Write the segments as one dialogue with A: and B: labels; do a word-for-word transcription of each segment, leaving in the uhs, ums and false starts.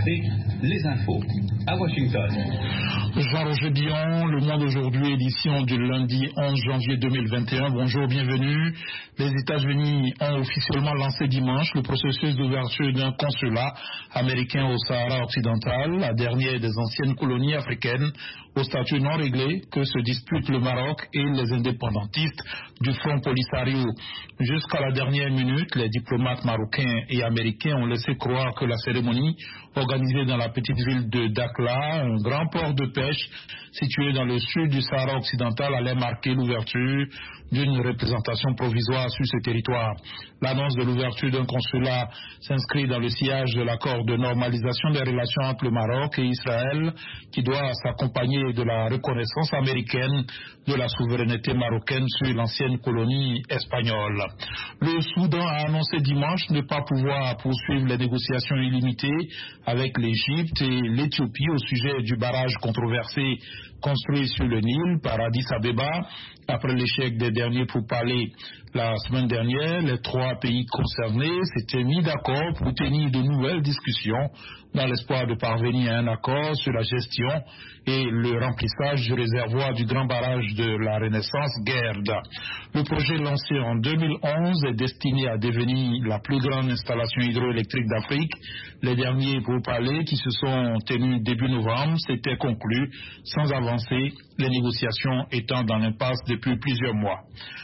A: commencer les infos à Washington.
B: Jean-Roger Dion, Le Monde aujourd'hui, édition du lundi onze janvier deux mille vingt et un. Bonjour, bienvenue. Les États-Unis ont officiellement lancé dimanche le processus d'ouverture d'un consulat américain au Sahara occidental, la dernière des anciennes colonies africaines au statut non réglé que se disputent le Maroc et les indépendantistes du Front Polisario. Jusqu'à la dernière minute, les diplomates marocains et américains ont laissé croire que la cérémonie organisée dans la petite ville de Dakhla, un grand port de pêche situé dans le sud du Sahara occidental, allait marquer l'ouverture d'une représentation provisoire sur ce territoire. L'annonce de l'ouverture d'un consulat s'inscrit dans le sillage de l'accord de normalisation des relations entre le Maroc et Israël, qui doit s'accompagner de la reconnaissance américaine de la souveraineté marocaine sur l'ancienne colonie espagnole. Le Soudan a annoncé dimanche ne pas pouvoir poursuivre les négociations illimitées avec l'Égypte et l'Éthiopie au sujet du barrage controversé construit sur le Nil par Addis Abeba. Après l'échec des derniers pourparlers la semaine dernière, les trois pays concernés s'étaient mis d'accord pour tenir de nouvelles discussions dans l'espoir de parvenir à un accord sur la gestion et le remplissage du réservoir du grand barrage de la Renaissance Gerd. Le projet lancé en deux mille onze est destiné à devenir la plus grande installation hydroélectrique d'Afrique. Les derniers pourparlers qui se sont tenus début novembre s'étaient conclus sans avancée, les négociations étant dans l'impasse depuis plusieurs mois.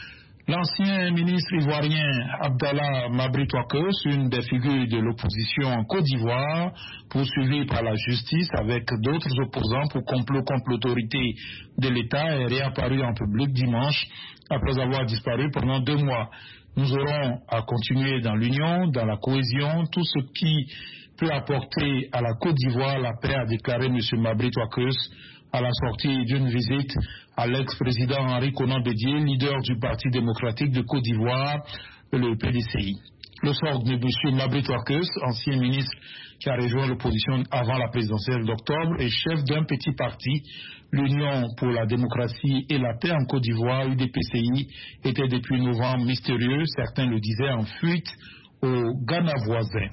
B: L'ancien ministre ivoirien Abdallah Mabry Touakeus, une des figures de l'opposition en Côte d'Ivoire, poursuivi par la justice avec d'autres opposants pour complot contre l'autorité de l'État, est réapparu en public dimanche après avoir disparu pendant deux mois. Nous aurons à continuer dans l'union, dans la cohésion, tout ce qui peut apporter à la Côte d'Ivoire la paix, a déclaré M. Mabry Touakeus à la sortie d'une visite à l'ex-président Henri Konan Bédié, leader du Parti démocratique de Côte d'Ivoire, le P D C I. Le sort de M. Mabry Touakeus, ancien ministre qui a rejoint l'opposition avant la présidentielle d'octobre et chef d'un petit parti, l'Union pour la démocratie et la paix en Côte d'Ivoire, U D P C I, était depuis novembre mystérieux, certains le disaient, en fuite au Ghana voisin.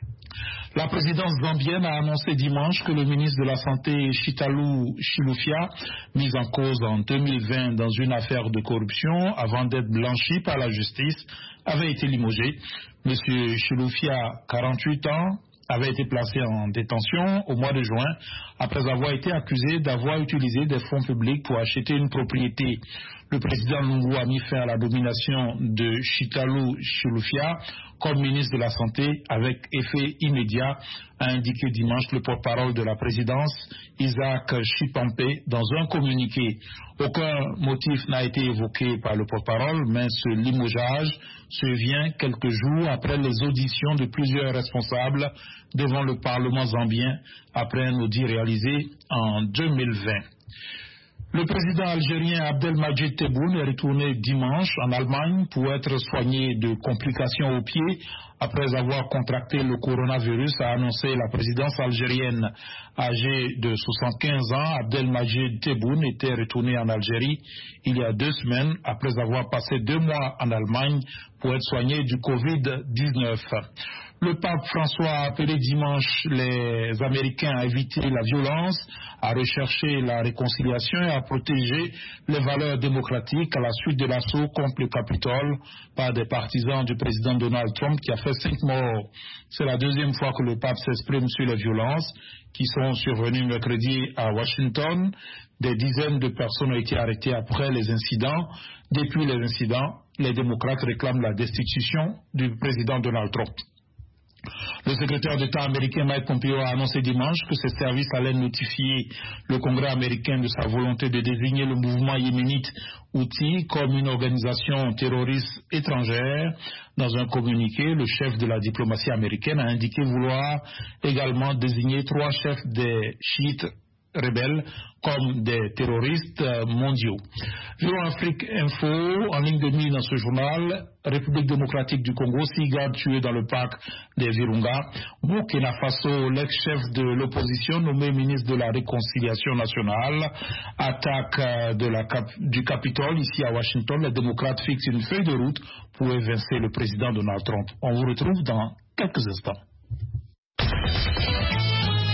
B: La présidence zambienne a annoncé dimanche que le ministre de la Santé, Chitalou Chilufya, mis en cause en deux mille vingt dans une affaire de corruption avant d'être blanchi par la justice, avait été limogé. Monsieur Chilufya, quarante-huit ans, avait été placé en détention au mois de juin après avoir été accusé d'avoir utilisé des fonds publics pour acheter une propriété. Le président Lungu a mis fin à la domination de Chitalou Chilufya comme ministre de la Santé avec effet immédiat, a indiqué dimanche le porte-parole de la présidence, Isaac Chipampe, dans un communiqué. Aucun motif n'a été évoqué par le porte-parole, mais ce limogeage survient quelques jours après les auditions de plusieurs responsables devant le Parlement zambien après un audit réalisé en deux mille vingt. Le président algérien Abdelmadjid Tebboune est retourné dimanche en Allemagne pour être soigné de complications au pied après avoir contracté le coronavirus, a annoncé la présidence algérienne. Âgé de soixante-quinze ans, Abdelmadjid Tebboune était retourné en Algérie il y a deux semaines après avoir passé deux mois en Allemagne pour être soigné du covid dix-neuf. Le pape François a appelé dimanche les Américains à éviter la violence, à rechercher la réconciliation et à protéger les valeurs démocratiques à la suite de l'assaut contre le Capitole par des partisans du président Donald Trump qui a fait cinq morts. C'est la deuxième fois que le pape s'exprime sur les violences qui sont survenues mercredi à Washington. Des dizaines de personnes ont été arrêtées après les incidents. Depuis les incidents, les démocrates réclament la destitution du président Donald Trump. Le secrétaire d'État américain Mike Pompeo a annoncé dimanche que ses services allaient notifier le Congrès américain de sa volonté de désigner le mouvement yéménite Houthi comme une organisation terroriste étrangère. Dans un communiqué, le chef de la diplomatie américaine a indiqué vouloir également désigner trois chefs des chiites rebelles comme des terroristes mondiaux. Vio Afrique Info, en ligne de mire dans ce journal, République démocratique du Congo, six gardes tués dans le parc des Virunga. Burkina Faso, l'ex-chef de l'opposition nommé ministre de la Réconciliation nationale, attaque de la cap du Capitole ici à Washington. Les démocrates fixent une feuille de route pour évincer le président Donald Trump. On vous retrouve dans quelques instants.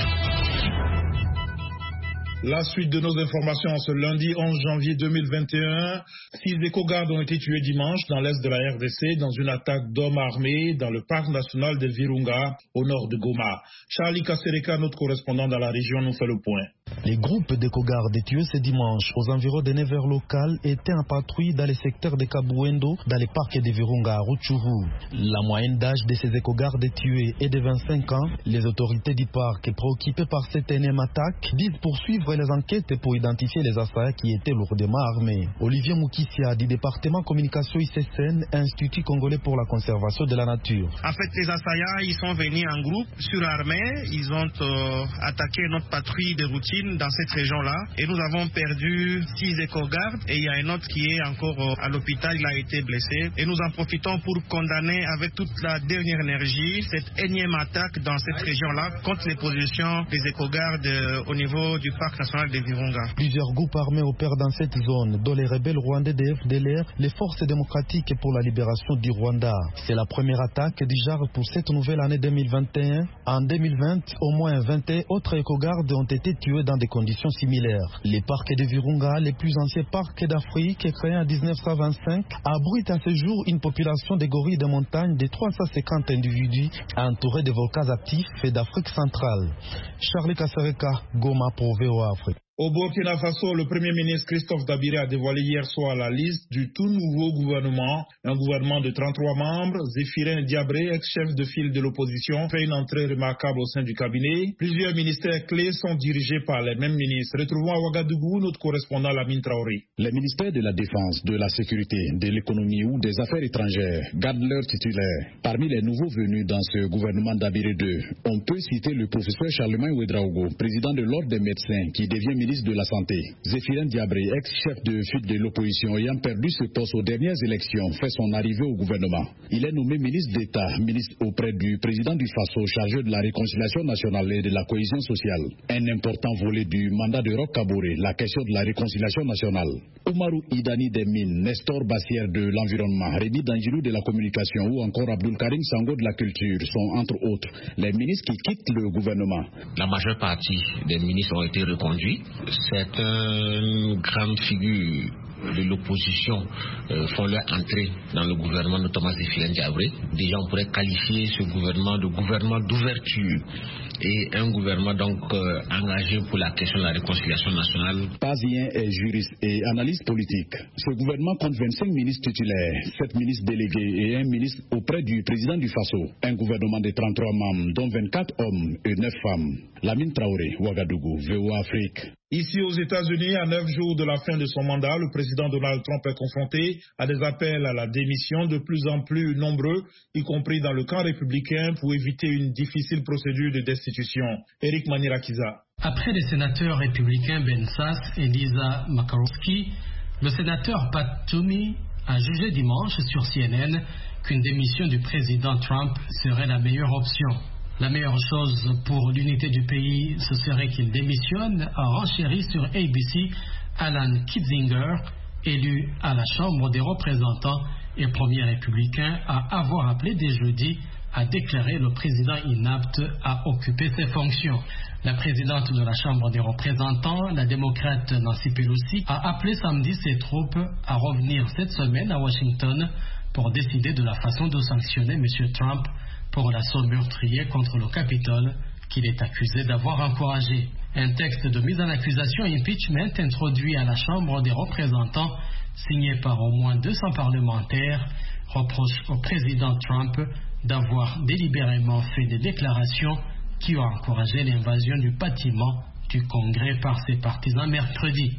B: La suite de nos informations ce lundi onze janvier deux mille vingt et un. Six éco-gardes ont été tués dimanche dans l'est de la R D C dans une attaque d'hommes armés dans le parc national de Virunga au nord de Goma. Charlie Kasereka, notre correspondant dans la région, nous fait le point.
C: Les groupes d'éco-gardes tués ce dimanche aux environs de neuf heures locales étaient en patrouille dans les secteurs de Kabuendo, dans les parcs de Virunga à Rutshuru. La moyenne d'âge de ces éco-gardes tués est de vingt-cinq ans. Les autorités du parc, préoccupées par cette énième attaque, disent poursuivre les enquêtes pour identifier les assaillants qui étaient lourdement armés. Olivier Moukissia du département communication I C S N, Institut congolais pour la conservation de la nature.
D: En fait, les assaillants, ils sont venus en groupe, surarmés. Ils ont euh, attaqué notre patrouille de routine dans cette région-là et nous avons perdu six éco-gardes et il y a un autre qui est encore à l'hôpital, il a été blessé et nous en profitons pour condamner avec toute la dernière énergie cette énième attaque dans cette région-là contre les positions des éco-gardes au niveau du parc national de Virunga.
C: Plusieurs groupes armés opèrent dans cette zone, dont les rebelles rwandais de F D L R, les forces démocratiques pour la libération du Rwanda. C'est la première attaque du genre pour cette nouvelle année deux mille vingt et un. En deux mille vingt, au moins vingt et un autres éco-gardes ont été tués dans des conditions similaires. Les parcs de Virunga, les plus anciens parcs d'Afrique, créés en dix-neuf cent vingt-cinq, abritent à ce jour une population de gorilles de montagne de trois cent cinquante individus entourés de volcans actifs et d'Afrique centrale. Charlie Kasereka, Goma pour V O A Afrique.
B: Au Burkina Faso, le Premier ministre Christophe Dabiré a dévoilé hier soir la liste du tout nouveau gouvernement. Un gouvernement de trente-trois membres. Zéphirin Diabré, ex-chef de file de l'opposition, fait une entrée remarquable au sein du cabinet. Plusieurs ministères clés sont dirigés par les mêmes ministres. Retrouvons à Ouagadougou notre correspondant Lamine Traoré.
E: Les ministères de la Défense, de la Sécurité, de l'Économie ou des Affaires étrangères gardent leurs titulaires. Parmi les nouveaux venus dans ce gouvernement Dabiré deux, on peut citer le professeur Charlemagne Ouedraogo, président de l'Ordre des médecins, qui devient ministre de la Santé. Zéphirin Diabré, ex-chef de file de l'opposition ayant perdu ce poste aux dernières élections, fait son arrivée au gouvernement. Il est nommé ministre d'État, ministre auprès du président du Faso, chargé de la réconciliation nationale et de la cohésion sociale. Un important volet du mandat de Roch Kaboré, la question de la réconciliation nationale. Oumarou Idani des Mines, Nestor Bassière de l'Environnement, Rémi Dangilou de la Communication ou encore Abdul Karim Sango de la Culture sont entre autres les ministres qui quittent le gouvernement.
F: La majeure partie des ministres ont été reconduits. C'est une grande figure de l'opposition euh, font leur entrée dans le gouvernement, notamment Zéphirin Diabré. Déjà, on pourrait qualifier ce gouvernement de gouvernement d'ouverture et un gouvernement donc euh, engagé pour la question de la réconciliation nationale.
E: Pazien est juriste et analyste politique. Ce gouvernement compte vingt-cinq ministres titulaires, sept ministres délégués et un ministre auprès du président du Faso. Un gouvernement de trente-trois membres, dont vingt-quatre hommes et neuf femmes. Lamine Traoré, Ouagadougou, V O A Afrique.
B: Ici aux États-Unis, à neuf jours de la fin de son mandat, le président Donald Trump est confronté à des appels à la démission de plus en plus nombreux, y compris dans le camp républicain, pour éviter une difficile procédure de destitution. Eric Manirakiza.
G: Après les sénateurs républicains Ben Sasse et Lisa Murkowski, le sénateur Pat Toomey a jugé dimanche sur C N N qu'une démission du président Trump serait la meilleure option. La meilleure chose pour l'unité du pays, ce serait qu'il démissionne, a renchéri sur A B C Alan Kitzinger, élu à la Chambre des représentants et premier républicain à avoir appelé dès jeudi à déclarer le président inapte à occuper ses fonctions. La présidente de la Chambre des représentants, la démocrate Nancy Pelosi, a appelé samedi ses troupes à revenir cette semaine à Washington pour décider de la façon de sanctionner M. Trump pour l'assaut meurtrier contre le Capitole qu'il est accusé d'avoir encouragé. Un texte de mise en accusation impeachment introduit à la Chambre des représentants, signé par au moins deux cents parlementaires, reproche au président Trump d'avoir délibérément fait des déclarations qui ont encouragé l'invasion du bâtiment du Congrès par ses partisans mercredi.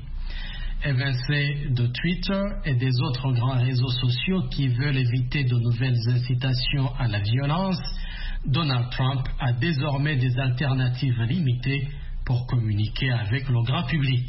G: Évincé de Twitter et des autres grands réseaux sociaux qui veulent éviter de nouvelles incitations à la violence, Donald Trump a désormais des alternatives limitées pour communiquer avec le grand public.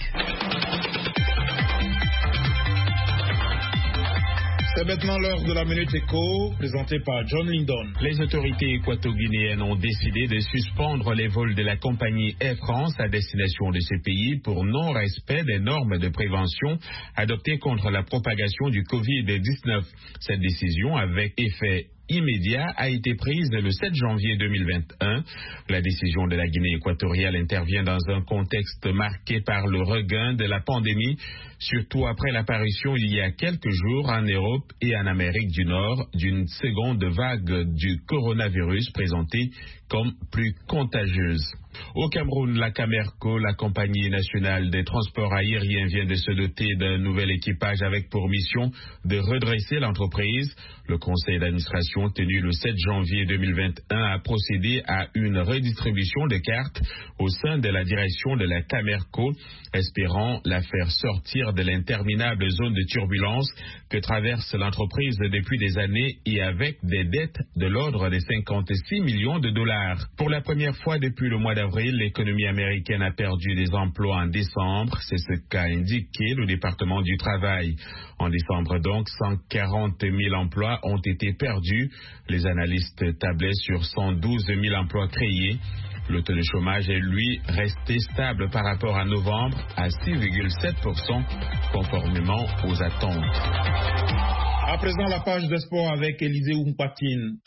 B: C'est maintenant l'heure de la Minute Éco, présentée par John Lindon.
H: Les autorités équato-guinéennes ont décidé de suspendre les vols de la compagnie Air France à destination de ce pays pour non-respect des normes de prévention adoptées contre la propagation du covid dix-neuf. Cette décision, avec effet immédiat a été prise le sept janvier deux mille vingt et un. La décision de la Guinée équatoriale intervient dans un contexte marqué par le regain de la pandémie, surtout après l'apparition il y a quelques jours en Europe et en Amérique du Nord d'une seconde vague du coronavirus présentée comme plus contagieuse. Au Cameroun, la Camerco, la compagnie nationale des transports aériens, vient de se doter d'un nouvel équipage avec pour mission de redresser l'entreprise. Le conseil d'administration tenu le sept janvier deux mille vingt et un a procédé à une redistribution de cartes au sein de la direction de la Camerco, espérant la faire sortir de l'interminable zone de turbulence que traverse l'entreprise depuis des années et avec des dettes de l'ordre de cinquante-six millions de dollars. Pour la première fois depuis le mois d'avril, l'économie américaine a perdu des emplois en décembre. C'est ce qu'a indiqué le département du travail. En décembre donc, cent quarante mille emplois ont été perdus. Les analystes tablaient sur cent douze mille emplois créés. Le taux de chômage est, lui, resté stable par rapport à novembre à six virgule sept pour cent, conformément aux attentes.
B: À présent, la page de sport avec Élisée Oumpatine.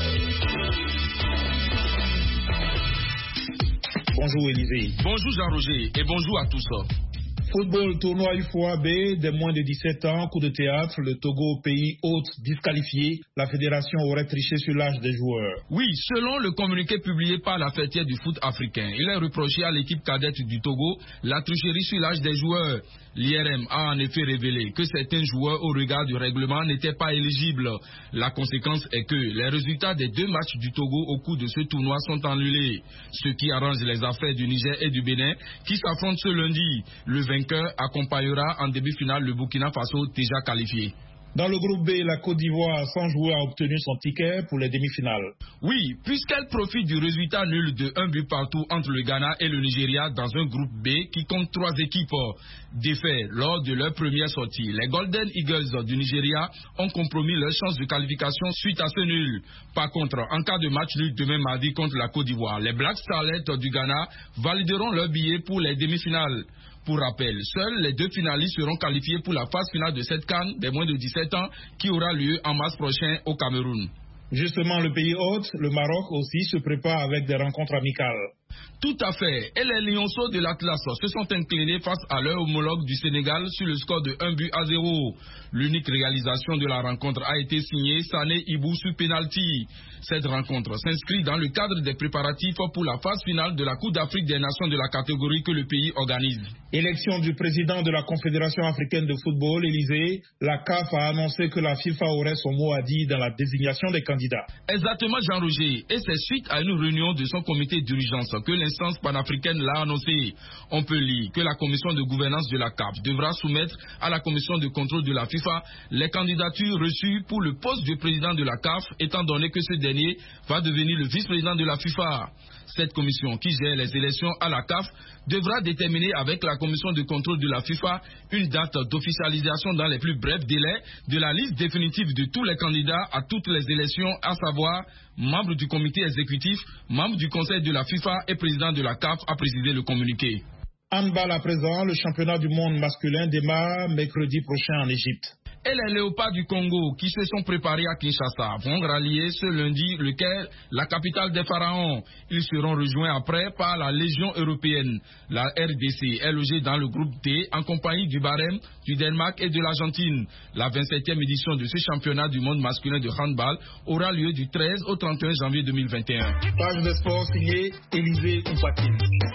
B: Bonjour Élisée.
I: Bonjour Jean-Roger et bonjour à tous.
B: Football tournoi U F O A B des moins de dix-sept ans, coup de théâtre, le Togo, pays hôte disqualifié. La fédération aurait triché sur l'âge des joueurs.
I: Oui, selon le communiqué publié par la fêtière du foot africain, il est reproché à l'équipe cadette du Togo la tricherie sur l'âge des joueurs. L'I R M a en effet révélé que certains joueurs au regard du règlement n'étaient pas éligibles. La conséquence est que les résultats des deux matchs du Togo au cours de ce tournoi sont annulés, ce qui arrange les affaires du Niger et du Bénin qui s'affrontent ce lundi. Le vainqueur accompagnera en demi-finale le Burkina Faso déjà qualifié.
B: Dans le groupe B, la Côte d'Ivoire, sans joueur, a obtenu son ticket pour les demi-finales.
I: Oui, puisqu'elle profite du résultat nul de un but partout entre le Ghana et le Nigeria dans un groupe B qui compte trois équipes défaites lors de leur première sortie. Les Golden Eagles du Nigeria ont compromis leur chance de qualification suite à ce nul. Par contre, en cas de match nul demain mardi contre la Côte d'Ivoire, les Black Starlets du Ghana valideront leur billet pour les demi-finales. Pour rappel, seuls les deux finalistes seront qualifiés pour la phase finale de cette CAN des moins de dix-sept ans qui aura lieu en mars prochain au Cameroun.
B: Justement, le pays hôte, le Maroc aussi, se prépare avec des rencontres amicales.
I: Tout à fait. Et les Lionceaux de l'Atlas se sont inclinés face à leur homologue du Sénégal sur le score de un but à zéro. L'unique réalisation de la rencontre a été signée Sané Ibou sur pénalty. Cette rencontre s'inscrit dans le cadre des préparatifs pour la phase finale de la Coupe d'Afrique des Nations de la catégorie que le pays organise.
B: Élection du président de la Confédération africaine de football, Élysée, la C A F a annoncé que la FIFA aurait son mot à dire dans la désignation des candidats.
I: Exactement, Jean-Roger. Et c'est suite à une réunion de son comité d'urgence que l'instance panafricaine l'a annoncé. On peut lire que la commission de gouvernance de la C A F devra soumettre à la commission de contrôle de la FIFA les candidatures reçues pour le poste de président de la C A F, étant donné que ce dernier va devenir le vice-président de la FIFA. Cette commission qui gère les élections à la C A F devra déterminer avec la commission de contrôle de la FIFA une date d'officialisation dans les plus brefs délais de la liste définitive de tous les candidats à toutes les élections, à savoir membres du comité exécutif, membres du conseil de la FIFA et président de la C A F, a précisé le communiqué.
B: Handball à présent, le championnat du monde masculin démarre mercredi prochain en Égypte.
I: Et les Léopards du Congo qui se sont préparés à Kinshasa vont rallier ce lundi le Caire, la capitale des pharaons. Ils seront rejoints après par la Légion européenne. La R D C est logée dans le groupe D en compagnie du Bahreïn, du Danemark et de l'Argentine. La vingt-septième édition de ce championnat du monde masculin de handball aura lieu du treize au trente et un janvier deux mille vingt et un.
B: Page de sport signée Élisée Oumpatine.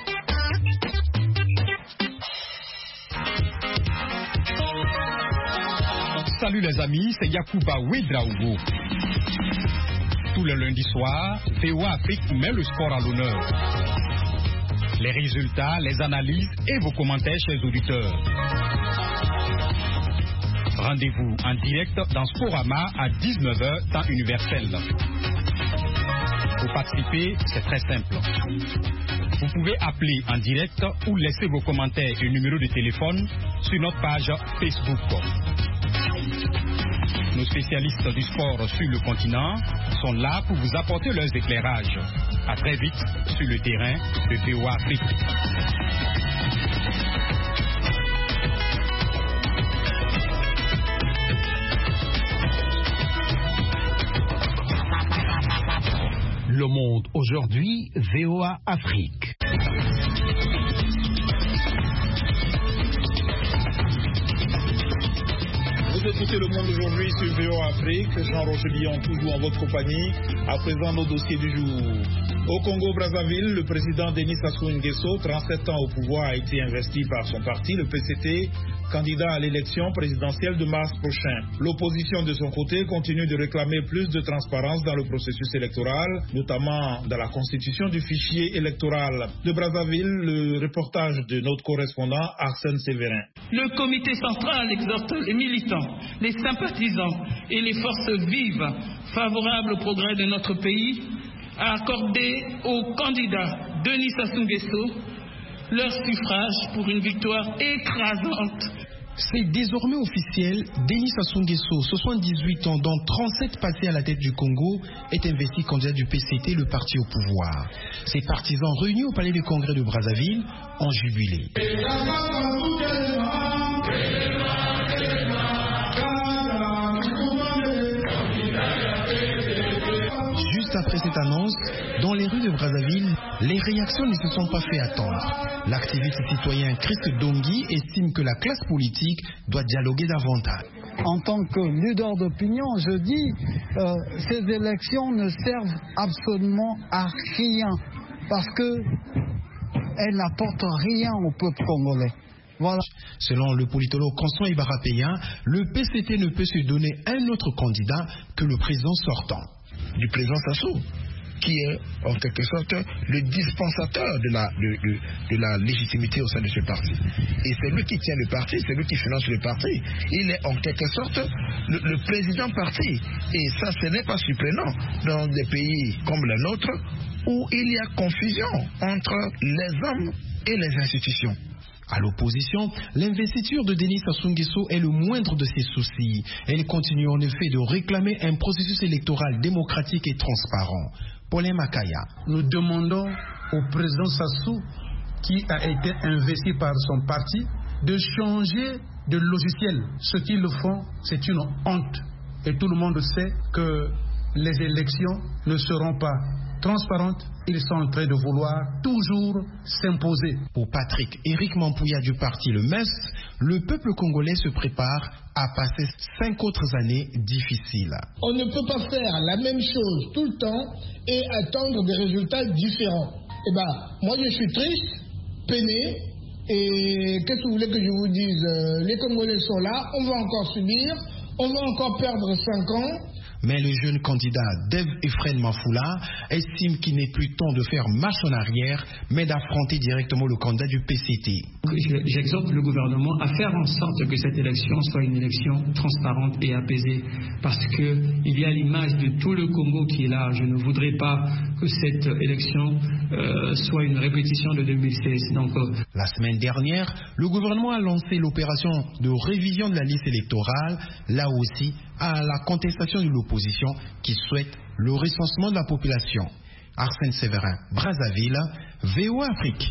J: Salut les amis, c'est Yacouba Ouedraogo. Tous les lundis soirs, V O A Afrique met le sport à l'honneur. Les résultats, les analyses et vos commentaires, chers auditeurs. Rendez-vous en direct dans Sporama à dix-neuf heures, temps universel. Pour participer, c'est très simple. Vous pouvez appeler en direct ou laisser vos commentaires et numéros de téléphone sur notre page Facebook. Nos spécialistes du sport sur le continent sont là pour vous apporter leurs éclairages. À très vite sur le terrain de V O A Afrique.
K: Le Monde aujourd'hui, V O A Afrique.
B: Vous écoutez Le Monde aujourd'hui sur V O A Afrique. Jean-Roger Billon, toujours en votre compagnie. À présent, nos dossiers du jour. Au Congo-Brazzaville, le président Denis Sassou Nguesso, trente-sept ans au pouvoir, a été investi par son parti, le P C T, candidat à l'élection présidentielle de mars prochain. L'opposition de son côté continue de réclamer plus de transparence dans le processus électoral, notamment dans la constitution du fichier électoral. De Brazzaville, le reportage de notre correspondant Arsène Séverin.
L: Le comité central exhorte les militants, les sympathisants et les forces vives favorables au progrès de notre pays à accorder au candidat Denis Sassou Nguesso leur suffrage pour une victoire écrasante.
M: C'est désormais officiel, Denis Sassou Nguesso, soixante-dix-huit ans, dont trente-sept passés à la tête du Congo, est investi candidat du P C T, le parti au pouvoir. Ses partisans réunis au palais du Congrès de Brazzaville ont jubilé. Juste après cette annonce, dans les rues de Brazzaville, les réactions ne se sont pas fait attendre. L'activiste citoyen Christ Dongui estime que la classe politique doit dialoguer davantage.
N: En tant que leader d'opinion, je dis euh, ces élections ne servent absolument à rien parce qu'elles n'apportent rien au peuple congolais. Voilà.
M: Selon le politologue Constant Ibarapéa, le P C T ne peut se donner un autre candidat que le président sortant.
O: Du président Sassou, qui est en quelque sorte le dispensateur de la, de, de, de la légitimité au sein de ce parti. Et c'est lui qui tient le parti, c'est lui qui finance le parti. Il est en quelque sorte le, le président parti. Et ça, ce n'est pas surprenant dans des pays comme le nôtre où il y a confusion entre les hommes et les institutions.
M: À l'opposition, l'investiture de Denis Sassou Nguesso est le moindre de ses soucis. Elle continue en effet de réclamer un processus électoral démocratique et transparent. Paulin Makaya.
P: Nous demandons au président Sassou, qui a été investi par son parti, de changer de logiciel. Ce qu'ils le font, c'est une honte. Et tout le monde sait que les élections ne seront pas transparentes. Ils sont en train de vouloir toujours s'imposer.
M: Pour Patrick Éric Mampouya du parti Le M E S, le peuple congolais se prépare à passer cinq autres années difficiles.
Q: On ne peut pas faire la même chose tout le temps et attendre des résultats différents. Eh ben, moi je suis triste, peiné, et qu'est-ce que vous voulez que je vous dise? Les Congolais sont là, on va encore subir, on va encore perdre cinq ans.
M: Mais le jeune candidat Dev Efren Mafoula estime qu'il n'est plus temps de faire marche en arrière, mais d'affronter directement le candidat du P C T.
R: J'exhorte le gouvernement à faire en sorte que cette élection soit une élection transparente et apaisée, parce qu'il y a l'image de tout le Congo qui est là. Je ne voudrais pas que cette élection euh, soit une répétition de deux mille seize. Donc, euh...
M: La semaine dernière, le gouvernement a lancé l'opération de révision de la liste électorale, là aussi à la contestation de l'opposition qui souhaite le recensement de la population. Arsène Séverin, Brazzaville, V O A Afrique.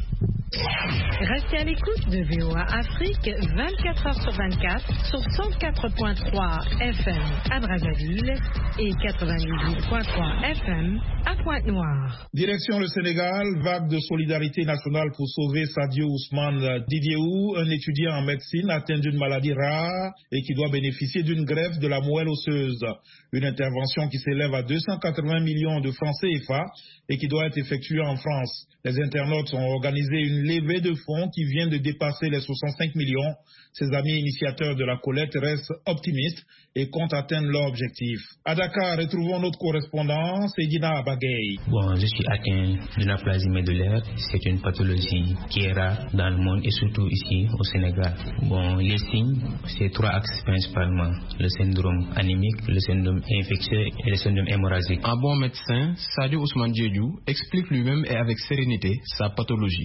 S: Restez à l'écoute de V O A Afrique vingt-quatre heures sur vingt-quatre sur cent quatre virgule trois F M à Brazzaville et quatre-vingt-dix-huit virgule trois F M à Pointe-Noire.
B: Direction le Sénégal, vague de solidarité nationale pour sauver Sadio Ousmane Didiéou, un étudiant en médecine atteint d'une maladie rare et qui doit bénéficier d'une greffe de la moelle osseuse. Une intervention qui s'élève à deux cent quatre-vingts millions de francs C F A et qui doit être effectuée en France. Les internautes ont organisé une levée de fonds qui vient de dépasser les soixante-cinq millions. Ses amis initiateurs de la collecte restent optimistes et comptent atteindre leur objectif. À Dakar, retrouvons notre correspondant, Seydina Abagay.
T: Bon, je suis atteint d'une aplasie médullaire. C'est une pathologie qui est rare dans le monde et surtout ici au Sénégal. Bon, les signes, c'est trois axes principalement. Le syndrome anémique, le syndrome infectieux et le syndrome hémorragique.
U: Un bon médecin, Sadio Ousmane Diédiou, explique lui-même et avec sérénité sa pathologie. Une maladie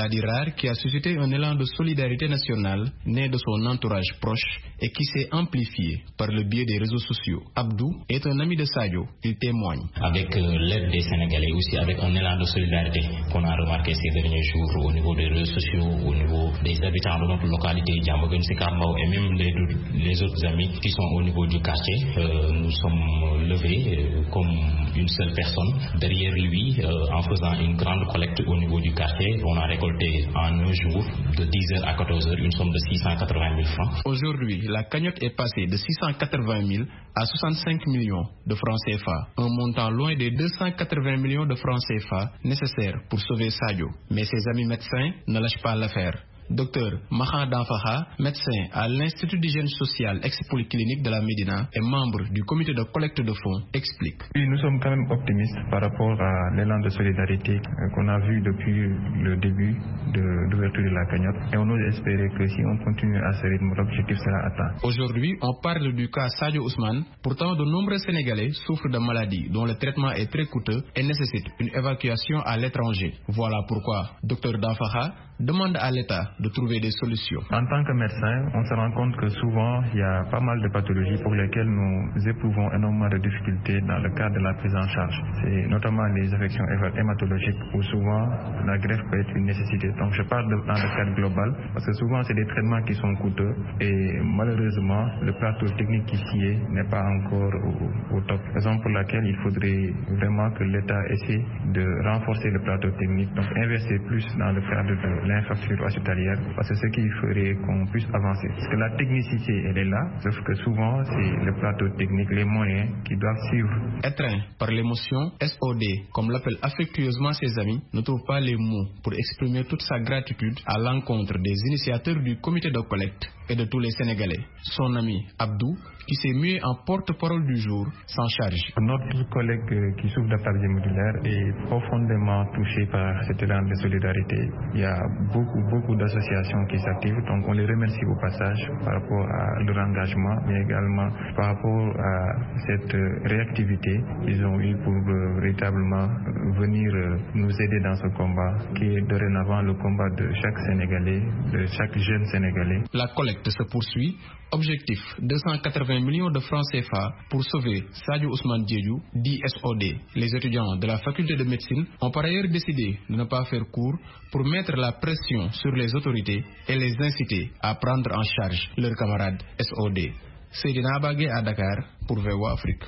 M: maladie rare qui a suscité un élan de solidarité nationale né de son entourage proche et qui s'est amplifié par le biais des réseaux sociaux. Abdou est un ami de Sadio, il témoigne.
U: Avec euh, l'aide des Sénégalais aussi, avec un élan de solidarité qu'on a remarqué ces derniers jours au niveau des réseaux sociaux, au niveau des habitants de notre localité, Diamaguène, Sicap Mbao, et même les, les autres amis qui sont au niveau du quartier, euh, nous sommes levés euh, comme une seule personne derrière lui euh, en faisant une grande collecte au niveau du quartier. On a récolté en un jour de dix heures à quatorze heures une somme de six cent quatre-vingt mille francs.
M: Aujourd'hui, la cagnotte est passée de six cent quatre-vingt mille à soixante-cinq millions de francs C F A, un montant loin des deux cent quatre-vingts millions de francs C F A nécessaires pour sauver Sadio. Mais ses amis médecins ne lâchent pas l'affaire. Docteur Maha Danfaha, médecin à l'Institut d'hygiène sociale ex-polyclinique de la Médina et membre du comité de collecte de fonds, explique.
V: Oui, nous sommes quand même optimistes par rapport à l'élan de solidarité qu'on a vu depuis le début de l'ouverture de la cagnotte. Et on ose espérer que si on continue à ce rythme, l'objectif sera atteint.
M: Aujourd'hui, on parle du cas Sadio Ousmane. Pourtant, de nombreux Sénégalais souffrent de maladies dont le traitement est très coûteux et nécessite une évacuation à l'étranger. Voilà pourquoi Docteur Danfaha demande à l'État de trouver des solutions.
V: En tant que médecin, on se rend compte que souvent, il y a pas mal de pathologies pour lesquelles nous éprouvons énormément de difficultés dans le cadre de la prise en charge. C'est notamment les affections hématologiques où souvent la greffe peut être une nécessité. Donc je parle de, dans le cadre global parce que souvent c'est des traitements qui sont coûteux et malheureusement le plateau technique ici n'est pas encore au, au top. Raison pour laquelle il faudrait vraiment que l'État essaie de renforcer le plateau technique, donc investir plus dans le cadre de l'infrastructure hospitalière, parce que c'est ce qui ferait qu'on puisse avancer. Parce que la technicité, elle est là, sauf que souvent, c'est le plateau technique, les moyens qui doivent suivre.
M: Étreint par l'émotion, S O D, comme l'appellent affectueusement ses amis, ne trouve pas les mots pour exprimer toute sa gratitude à l'encontre des initiateurs du comité de collecte et de tous les Sénégalais. Son ami Abdou, qui s'est mué en porte-parole du jour, s'en charge.
V: Notre collègue qui souffre d'aphasie modulaire est profondément touché par cet élan de solidarité. Il y a beaucoup, beaucoup d'associations qui s'activent, donc on les remercie au passage par rapport à leur engagement, mais également par rapport à cette réactivité qu'ils ont eu pour euh, véritablement venir euh, nous aider dans ce combat, qui est dorénavant le combat de chaque Sénégalais, de chaque jeune Sénégalais.
M: La collecte se poursuit. Objectif deux cent quatre-vingts millions de francs C F A pour sauver Sadio Ousmane Diédhiou, dit S O D. Les étudiants de la faculté de médecine ont par ailleurs décidé de ne pas faire cours pour mettre la pression sur les autorités et les inciter à prendre en charge leurs camarades S O D. Seydina Bagé à Dakar pour V O A Afrique.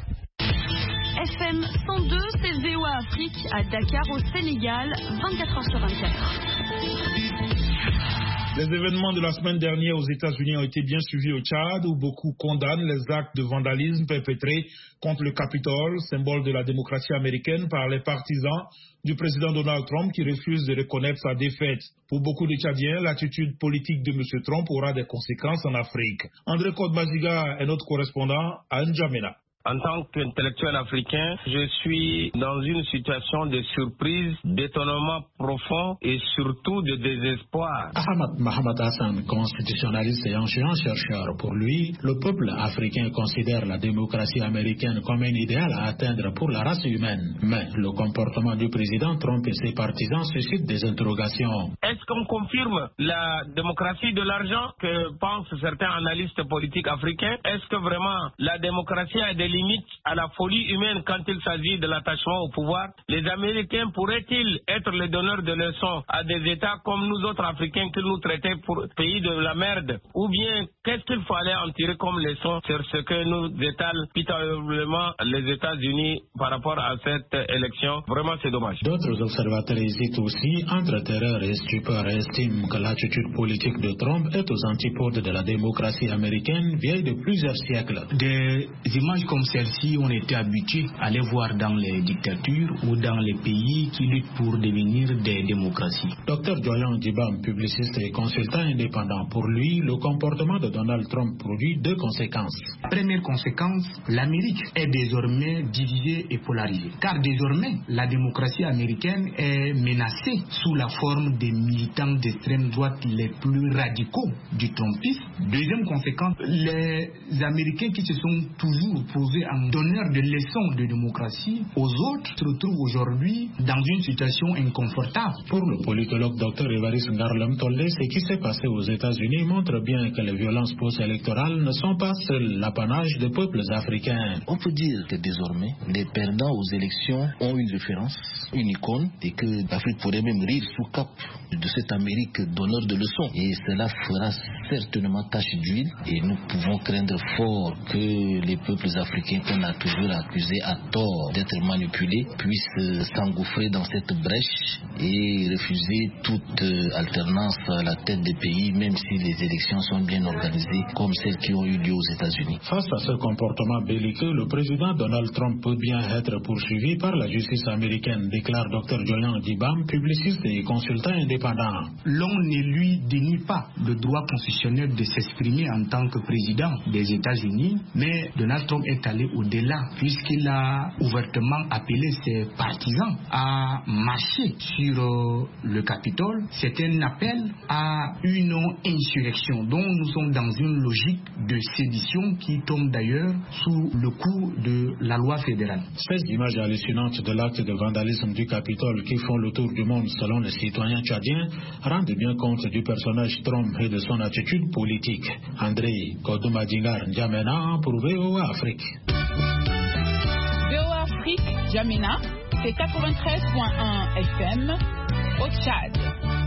W: F M cent deux, c'est V O A Afrique à Dakar au Sénégal, vingt-quatre heures sur vingt-quatre.
B: Les événements de la semaine dernière aux États-Unis ont été bien suivis au Tchad, où beaucoup condamnent les actes de vandalisme perpétrés contre le Capitole, symbole de la démocratie américaine, par les partisans du président Donald Trump qui refusent de reconnaître sa défaite. Pour beaucoup de Tchadiens, l'attitude politique de M. Trump aura des conséquences en Afrique. André Kodmaziga est notre correspondant à N'Djamena.
X: En tant qu'intellectuel africain, je suis dans une situation de surprise, d'étonnement profond et surtout de désespoir.
Y: Ahmad Mohamed Hassan, constitutionnaliste et ancien chercheur, pour lui, le peuple africain considère la démocratie américaine comme un idéal à atteindre pour la race humaine. Mais le comportement du président Trump et ses partisans suscite des interrogations.
X: Est-ce qu'on confirme la démocratie de l'argent que pensent certains analystes politiques africains? Est-ce que vraiment la démocratie a des limite à la folie humaine quand il s'agit de l'attachement au pouvoir? Les Américains pourraient-ils être les donneurs de leçons à des États comme nous autres Africains qu'ils nous traitaient pour pays de la merde? Ou bien qu'est-ce qu'il fallait en tirer comme leçon sur ce que nous étalent pitoyablement les États-Unis par rapport à cette élection? Vraiment, c'est dommage.
Y: D'autres observateurs hésitent aussi entre terreur et stupeur et estiment que l'attitude politique de Trump est aux antipodes de la démocratie américaine vieille de plusieurs siècles.
Z: Des images comme celle-ci, on était habitué à les voir dans les dictatures ou dans les pays qui luttent pour devenir des démocraties.
Y: Docteur Joyan Djibam, publiciste et consultant indépendant, pour lui, le comportement de Donald Trump produit deux conséquences.
Z: Première conséquence, l'Amérique est désormais divisée et polarisée. Car désormais, la démocratie américaine est menacée sous la forme des militants d'extrême droite les plus radicaux du Trumpisme. Deuxième conséquence, les Américains qui se sont toujours posés posé en donneur de leçons de démocratie aux autres, se retrouvent aujourd'hui dans une situation inconfortable.
Y: Pour le politologue Dr Évariste Ngarlem Toldé, ce qui s'est passé aux États-Unis montre bien que les violences post-électorales ne sont pas seuls l'apanage des peuples africains.
A: On peut dire que désormais, les perdants aux élections ont une référence, une icône, et que l'Afrique pourrait même rire sous cap de cette Amérique donneur de leçons. Et cela fera certainement tache d'huile, et nous pouvons craindre fort que les peuples africains qu'on a toujours accusés à tort d'être manipulés puissent s'engouffrer dans cette brèche et refuser toute alternance à la tête des pays, même si les élections sont bien organisées comme celles qui ont eu lieu aux États-Unis.
Y: Face à ce comportement belliqueux, le président Donald Trump peut bien être poursuivi par la justice américaine, déclare Dr Jolian Dibam, publiciste et consultant indépendant.
Z: L'on ne lui dénie pas le droit constitutionnel de s'exprimer en tant que président des États-Unis, mais Donald Trump est allé au-delà puisqu'il a ouvertement appelé ses partisans à marcher sur euh, le Capitole. C'est un appel à une insurrection dont nous sommes dans une logique de sédition qui tombe d'ailleurs sous le coup de la loi fédérale.
Y: Ces images hallucinantes de l'acte de vandalisme du Capitole qui font le tour du monde selon les citoyens tchadiens rendent bien compte du personnage Trump et de son attitude politique. André Kodomadingar N'Djamena pour V O A Afrique.
C: V O A Afrique, N'Djamena, c'est quatre-vingt-treize point un F M au Tchad.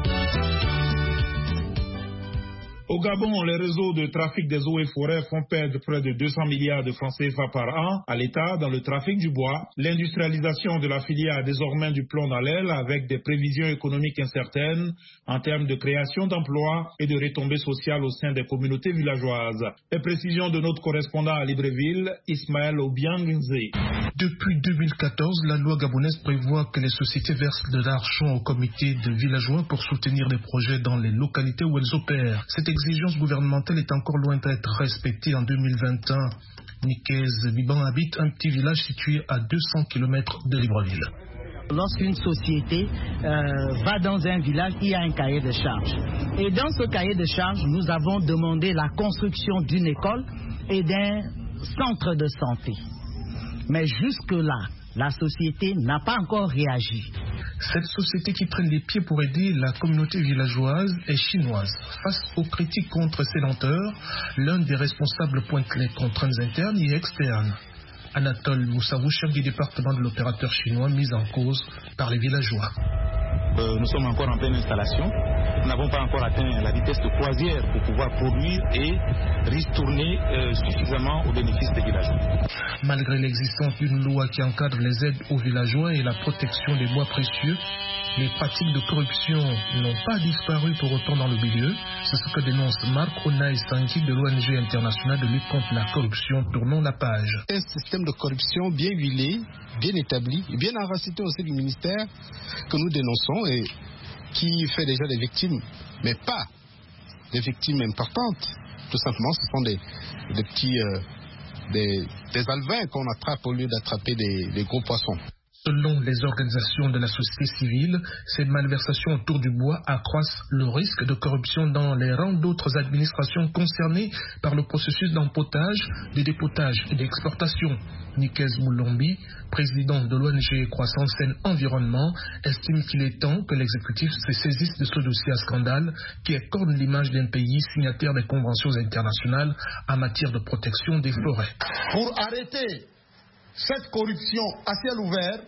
B: Au Gabon, les réseaux de trafic des eaux et forêts font perdre près de deux cents milliards de francs C F A par an à l'État dans le trafic du bois. L'industrialisation de la filière a désormais du plomb dans l'aile avec des prévisions économiques incertaines en termes de création d'emplois et de retombées sociales au sein des communautés villageoises. Les précisions de notre correspondant à Libreville, Ismaël Obianginze.
D: Depuis deux mille quatorze, la loi gabonaise prévoit que les sociétés versent de l'argent aux comités de villageois pour soutenir des projets dans les localités où elles opèrent. Cette exigence gouvernementale est encore loin d'être respectée en deux mille vingt et un. Nikez Biban habite un petit village situé à deux cents kilomètres de Libreville.
E: Lorsqu'une société euh, va dans un village, il y a un cahier de charges. Et dans ce cahier de charges, nous avons demandé la construction d'une école et d'un centre de santé. Mais jusque-là, la société n'a pas encore réagi.
D: Cette société qui traîne les pieds pour aider la communauté villageoise est chinoise. Face aux critiques contre ces lenteurs, l'un des responsables pointe les contraintes internes et externes. Anatole Moussavou, chef du département de l'opérateur chinois mis en cause par les villageois.
F: Euh, nous sommes encore en pleine installation. Nous n'avons pas encore atteint la vitesse de croisière pour pouvoir produire et retourner euh, suffisamment au bénéfice des villageois.
D: Malgré l'existence d'une loi qui encadre les aides aux villageois et la protection des bois précieux, les pratiques de corruption n'ont pas disparu pour autant dans le milieu. C'est ce que dénonce Marc Onaï Sanki de l'O N G internationale de lutte contre la corruption. Tournons la page.
G: Un système de corruption bien huilé, bien établi, bien enraciné au sein du ministère que nous dénonçons et qui fait déjà des victimes, mais pas des victimes importantes. Tout simplement, ce sont des, des petits euh, des, des alevins qu'on attrape au lieu d'attraper des, des gros poissons.
D: Selon les organisations de la société civile, ces malversations autour du bois accroissent le risque de corruption dans les rangs d'autres administrations concernées par le processus d'empotage, de dépotage et d'exportation. Nikez Moulombi, président de l'O N G Croissance Saine Environnement, estime qu'il est temps que l'exécutif se saisisse de ce dossier à scandale qui écorne l'image d'un pays signataire des conventions internationales en matière de protection des forêts.
G: Pour arrêter cette corruption à ciel ouvert,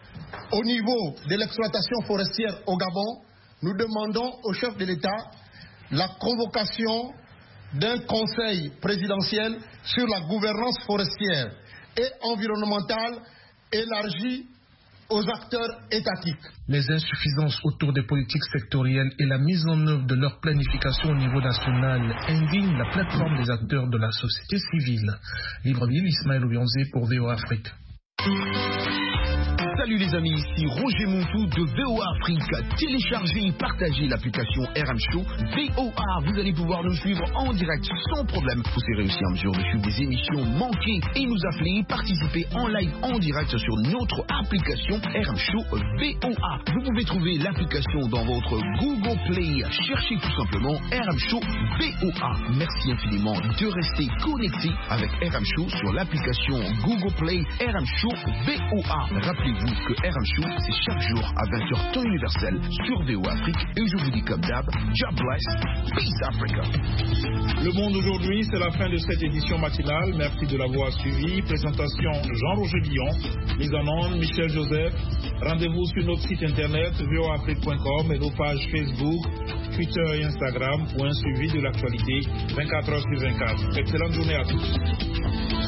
G: au niveau de l'exploitation forestière au Gabon, nous demandons au chef de l'État la convocation d'un conseil présidentiel sur la gouvernance forestière et environnementale élargie aux acteurs étatiques.
D: Les insuffisances autour des politiques sectorielles et la mise en œuvre de leur planification au niveau national indignent la plateforme des acteurs de la société civile. Libreville, Ismaël Obianze pour V O A Afrique.
H: Salut les amis, ici Roger Montou de V O A Afrique. Téléchargez et partagez l'application R M Show V O A. Vous allez pouvoir nous suivre en direct sans problème. Vous serez aussi en mesure de suivre des émissions manquées et nous appeler et participer en live en direct sur notre application R M Show V O A. Vous pouvez trouver l'application dans votre Google Play. Cherchez tout simplement R M Show V O A. Merci infiniment de rester connecté avec R M Show sur l'application Google Play R M Show V O A. Rappelez-vous que R M Show, c'est chaque jour à vingt heures temps universel sur V O A Afrique. Et je vous dis comme d'hab, God bless, peace Africa.
B: Le monde aujourd'hui, c'est la fin de cette édition matinale. Merci de l'avoir suivi. Présentation Jean-Roger Guillon. Mise en onde Michel Joseph. Rendez-vous sur notre site internet v o afrique point com et nos pages Facebook, Twitter et Instagram pour un suivi de l'actualité vingt-quatre heures sur vingt-quatre. Excellente journée à tous.